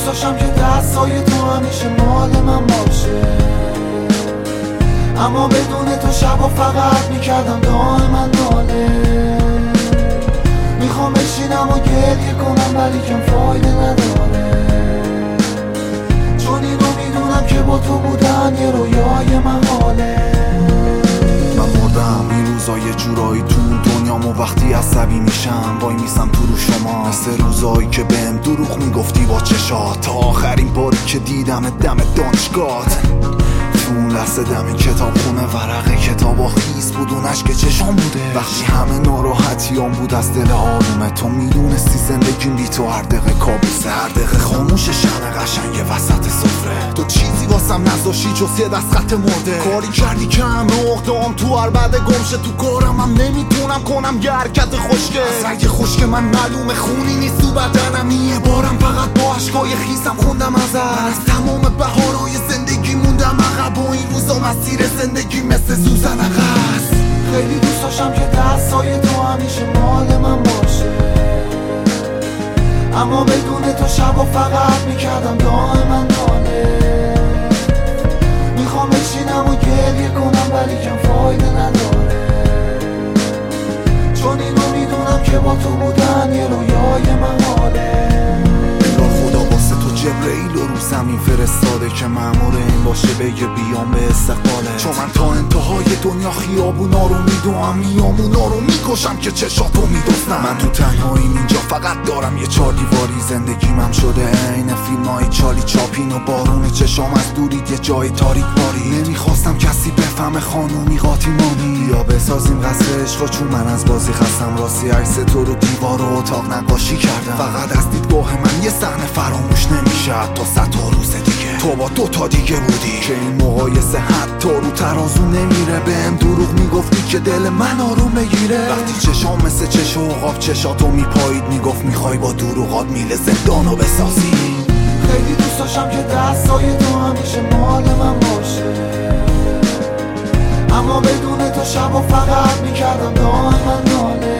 داشتم که دستای تو همیشه مال من باشه، اما بدون تو شبا فقط میکردم دائما ناله. میخوام بشینم و گریه کنم ولی کم فایده نداره، چون اینو میدونم که با تو بودن یه رویای محاله. من مردم این روزا یه جورایی تو دنیامو، وقتی عصبی میشم وای میسم تو رو شما، مثل روزایی که بهم دروغ میگفتی با چشات، تا آخرین باری که دیدم دم دانشگاهت. تو اون لحظه دم کتاب خونه ورقه کتابا خیس بود، اون اشک چشام بوده وقتی همه ناراحتیام بود از دل آرومه. تو میدونستی زندگیم بی تو هر دقیقه کابوسه، هر دقیقه خاموش شمع قشنگ وسط سفره. تو چیزی واسم نذاشتی جز یه دست خط مرده، کاری کردی که همه عقده‌ام تو هر بعد گمشه. تو کارم هم نمیتونم کنم یه حرکت خوشگه، از رگ خشک من معلومه خونی نیست تو بدنم. یه بارم فقط با عشقای خیسم خوندم ازت، من از تمام بهارهای زندگی موندم عقب و این روزا مسیر زندگی مثل سوزن عقص. خیلی دوست داشتم که دستای تو همیشه مال من باشه، اما بدون تو شبا فقط میکردم دائما ناله. میخوام بشینم و گریه کنم ولی کم فایده نداره، چون اینو میدونم که با تو بودن یه رویای محاله. انگار خدا واسه تو جبرئیل رو زمین فرستاده که مأمور این باشه بگه بیام به استقباله. چون من تا انتهای دنیا خیابونا رو میدوام، میامونا رو میکشم که چشاتو میدوستم. من تو تنهاییم اینجا فقط دارم یه چار دیواری، زندگیمم شده عین فیلمای چالی چاپین و بارون چشام از دورید یه جای تاریک باری. نمیخواستم کسی بفهمه خانومی قاطیمانی، یا بسازیم قصر عشقا چون من از بازی خستم. راستی عکس تو رو دیوار و اتاق نقاشی کردم، فقط از دیدگاه من یه صحنه فراموش نمیشه تا 100 روز دیگه. تو با 2 دیگه بودی که این مقایسه حتی رو ترازو نمیره. بهم دروغ میگفتی که دل من آروم بگیره، وقتی چشام مثل چش عقاب چشاتو میپایید میگفت میخوای با دروغات میله زندانو بسازی. خیلی دوست داشتم که دستای تو همیشه مال من باشه، اما بدون تو شبا فقط میکردم دائما ناله.